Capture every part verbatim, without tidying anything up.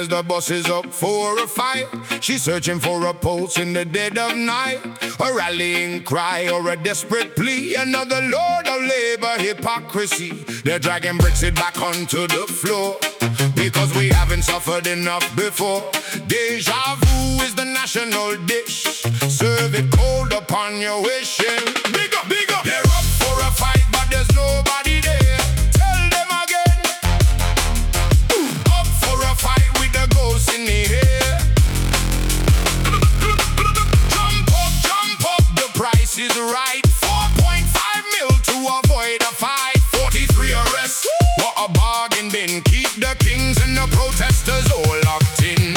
says the bus is up for a fight. She's searching for a pulse in the dead of night, a rallying cry or a desperate plea. Another Lord of Labor hypocrisy. They're dragging Brexit back onto the floor because we haven't suffered enough before. Deja vu is the national dish. Serve it cold upon your wishing. Big up, big up. They're up for a fight, but there's nobody there. Tell them again. Up for a fight with the ghosts in the air. Jump up, jump up, the price is right. four point five mil to avoid a fight. forty-three arrests, what a bargain bin. Keep the kings and the protesters all locked in.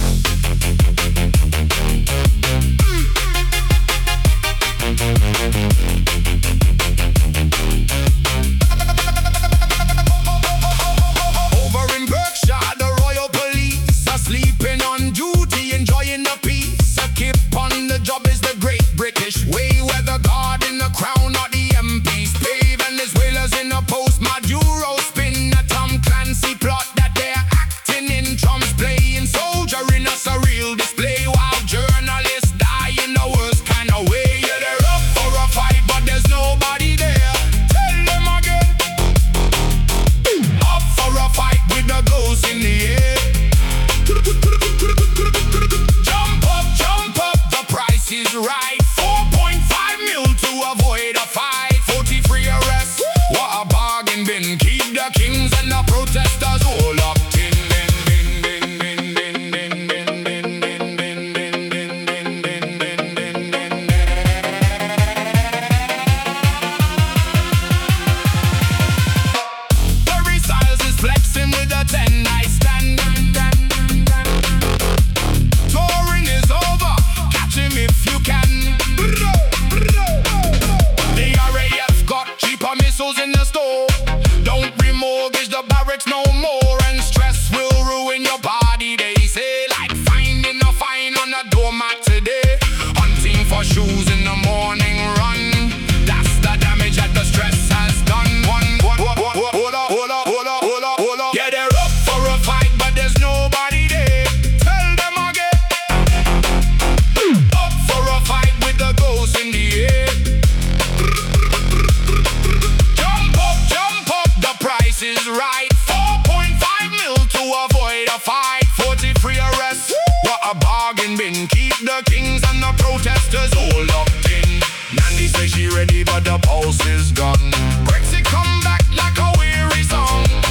In the store, don't remortgage the barracks no more, and stress will ruin your body. They say, like finding a fine on a doormat today, hunting for shoes in the morning run. That's the damage that the stress has done. One, one, one, one, one, hold up, hold up, hold up, hold up, hold up. Yeah, they're up for a fight, but there's nobody there. Tell them again. Up for a fight with the ghosts in the air. Is right, four point five mil to avoid a fight. forty-three arrests, what a bargain bin. Keep the kings and the protesters all locked in. Nandy says she ready, but the pulse is gone. Brexit come back like a weary song.